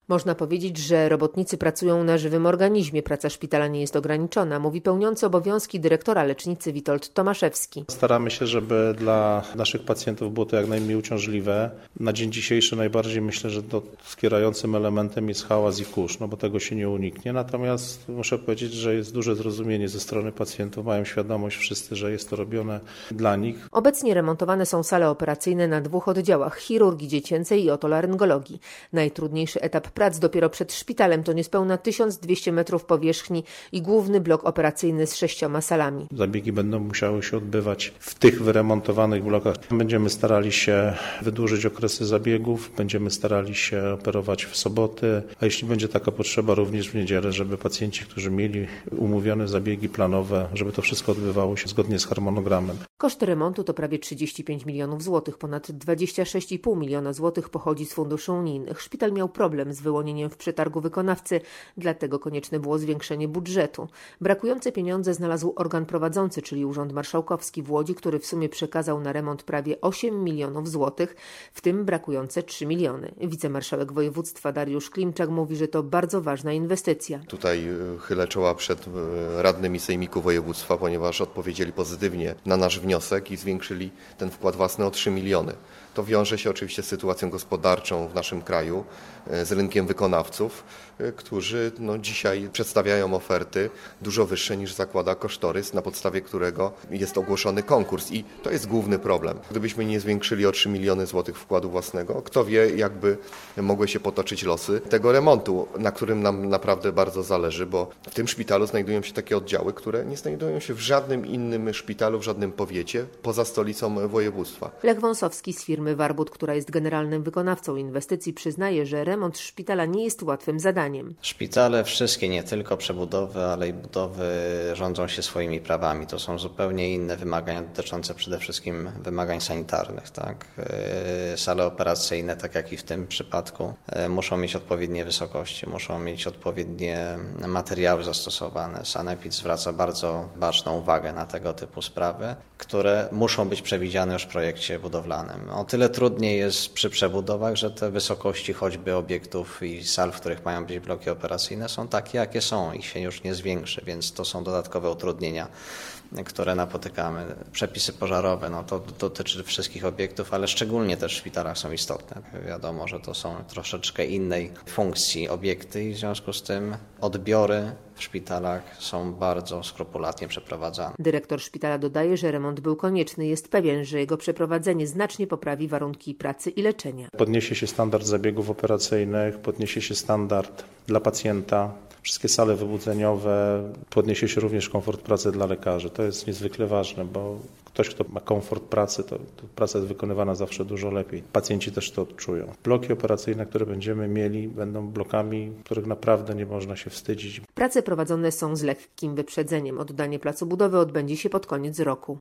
Można powiedzieć, że robotnicy pracują na żywym organizmie. Praca szpitala nie jest ograniczona, mówi pełniący obowiązki dyrektora lecznicy Witold Tomaszewski. Staramy się, żeby dla naszych pacjentów było to jak najmniej uciążliwe. Na dzień dzisiejszy najbardziej myślę, że skierającym elementem jest hałas i kurz, bo tego się nie uniknie. Natomiast muszę powiedzieć, że jest duże zrozumienie ze strony pacjentów. Mają świadomość wszyscy, że jest to robione dla nich. Obecnie remontowane są sale operacyjne na 2 oddziałach: chirurgii dziecięcej i otolaryngologii. Najtrudniejszy etap prac dopiero przed szpitalem to niespełna 1200 metrów powierzchni i główny blok operacyjny z 6 salami. Zabiegi będą musiały się odbywać w tych wyremontowanych blokach. Będziemy starali się wydłużyć okresy zabiegów, będziemy starali się operować w soboty, a jeśli będzie taka potrzeba, również w niedzielę, żeby pacjenci, którzy mieli umówione zabiegi planowe, żeby to wszystko odbywało się zgodnie z harmonogramem. Koszt remontu to prawie 35 milionów złotych. Ponad 26,5 miliona złotych pochodzi z funduszy unijnych. Szpital miał problem z wyłonieniem w przetargu wykonawcy, dlatego konieczne było zwiększenie budżetu. Brakujące pieniądze znalazł organ prowadzący, czyli Urząd Marszałkowski w Łodzi, który w sumie przekazał na remont prawie 8 milionów złotych, w tym brakujące 3 miliony. Wicemarszałek województwa Dariusz Klimczak mówi, że to bardzo ważna inwestycja. Tutaj chylę czoła przed radnymi sejmiku województwa, ponieważ odpowiedzieli pozytywnie na nasz wniosek i zwiększyli ten wkład własny o 3 miliony. To wiąże się oczywiście z sytuacją gospodarczą w naszym kraju, z rynkiem wykonawców, którzy dzisiaj przedstawiają oferty dużo wyższe niż zakłada kosztorys, na podstawie którego jest ogłoszony konkurs. I to jest główny problem. Gdybyśmy nie zwiększyli o 3 miliony złotych wkładu własnego, kto wie, jakby mogły się potoczyć losy tego remontu, na którym nam naprawdę bardzo zależy, bo w tym szpitalu znajdują się takie oddziały, które nie znajdują się w żadnym innym szpitalu, w żadnym powiecie poza stolicą województwa. Lech Wąsowski z firmy Warbut, która jest generalnym wykonawcą inwestycji, przyznaje, że remont szpitala nie jest łatwym zadaniem. Szpitale wszystkie, nie tylko przebudowy, ale i budowy, rządzą się swoimi prawami. To są zupełnie inne wymagania dotyczące przede wszystkim wymagań sanitarnych. Tak? Sale operacyjne, tak jak i w tym przypadku, muszą mieć odpowiednie wysokości, muszą mieć odpowiednie materiały zastosowane. Sanepid zwraca bardzo ważną uwagę na tego typu sprawy, które muszą być przewidziane już w projekcie budowlanym. O tyle trudniej jest przy przebudowach, że te wysokości choćby obiektów i sal, w których mają być bloki operacyjne, są takie, jakie są i się już nie zwiększy, więc to są dodatkowe utrudnienia, które napotykamy. Przepisy pożarowe, to dotyczy wszystkich obiektów, ale szczególnie też w szpitalach są istotne. Wiadomo, że to są troszeczkę innej funkcji obiekty i w związku z tym odbiory w szpitalach są bardzo skrupulatnie przeprowadzane. Dyrektor szpitala dodaje, że remont był konieczny. Jest pewien, że jego przeprowadzenie znacznie poprawi warunki pracy i leczenia. Podniesie się standard zabiegów operacyjnych, podniesie się standard dla pacjenta. Wszystkie sale wybudzeniowe, podniesie się również komfort pracy dla lekarzy. To jest niezwykle ważne, bo ktoś, kto ma komfort pracy, to praca jest wykonywana zawsze dużo lepiej. Pacjenci też to odczują. Bloki operacyjne, które będziemy mieli, będą blokami, których naprawdę nie można się wstydzić. Prace prowadzone są z lekkim wyprzedzeniem. Oddanie placu budowy odbędzie się pod koniec roku.